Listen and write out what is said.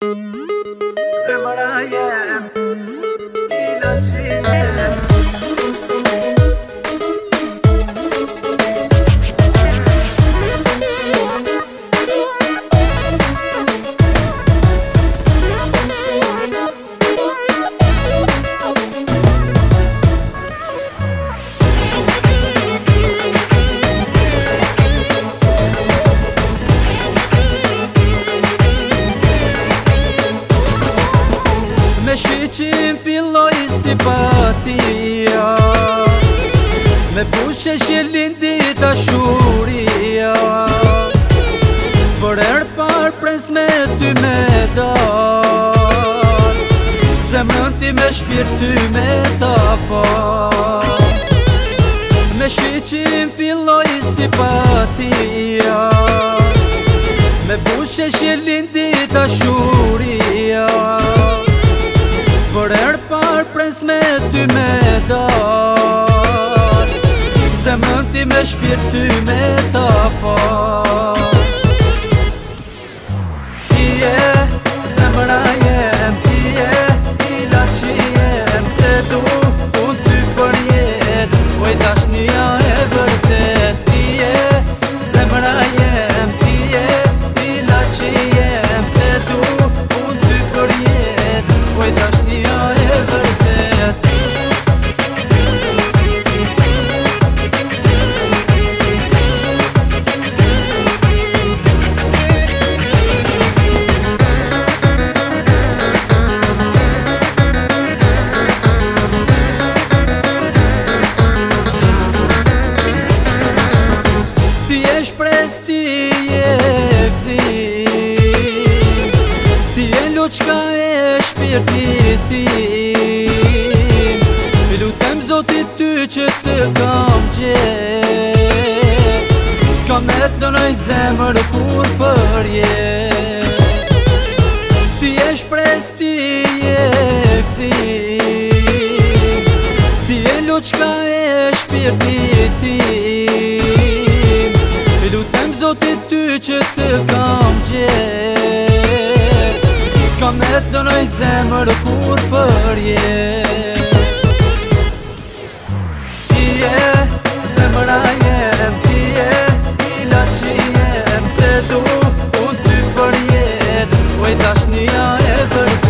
Zemra jem, ilaçi jem. Me shiqim filloj simpatia, me pushe që lindi dashuria. Për herë par pres me ty me dal, zemrën ti me shpirt ty me ta fal. Me shiqim filloj simpatia, me pushe që lindi dashuria. Për herë par pres me ty me dal, zemrën ti me shpirt ty me ta fal. Ti je zemra jem, ti je ilaçi jem. Te du unë ty për jet, oj dashnia e vërtet. Ti je zemra jem, ti je ilaçi jem. Te du unë ty për jet, oj dashnia e vërtet. Ti je shpres, ti je gzim, ti je loqka e shpirtit tim. Lutem Zotit ty që të kam gjet, s'ka me të lënoj zemër kur për jet. Ti je shpres, ti je gzim, ti je loqka e shpirtit tim. Lutem Zotit ty që të kam gjet, s'ka me të lënoj zemër kur për jet. Ti je zemra jem, ti je ilaçi jem. Te du unë ty për jet, oj dashnia e vërtet.